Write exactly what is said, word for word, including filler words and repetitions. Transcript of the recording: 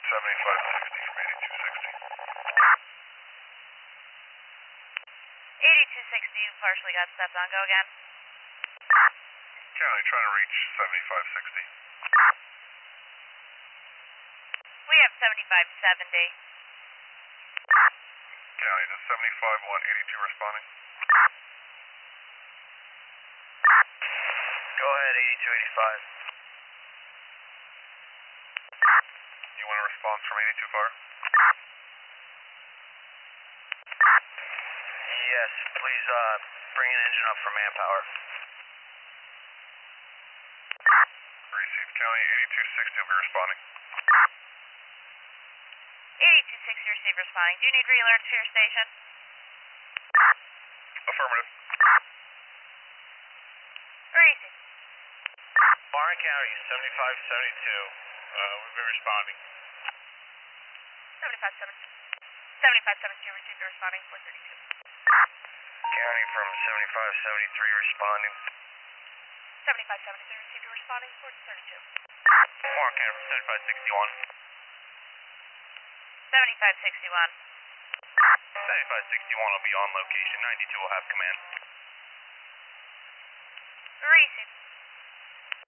seventy-five sixty from eighty-two sixty. eighty-two sixty, you partially got stepped on. Go again. County, trying to reach seventy-five sixty. We have seventy-five seventy. County, to seventy-five one, eighty-two responding. Go ahead, eighty-two eighty-five. You want a response from eighty-two fire? Yes, please uh, bring an engine up for manpower. Received. County, eighty-two sixty will be responding. eighty-two sixty, receive responding. Do you need re-alerts to your station? Affirmative. Receive. Barn County, seventy-five seventy-two. Uh, we'll be responding. seventy-five seventy-two. seventy-five seventy-two, received responding. four thirty-two. County from seventy-five seventy-three responding. seventy-five seventy-three, received responding. four thirty-two. Barn County from seventy-five sixty-one. seventy-five sixty-one. seventy-five sixty-one will be on location. ninety-two will have command. Receive.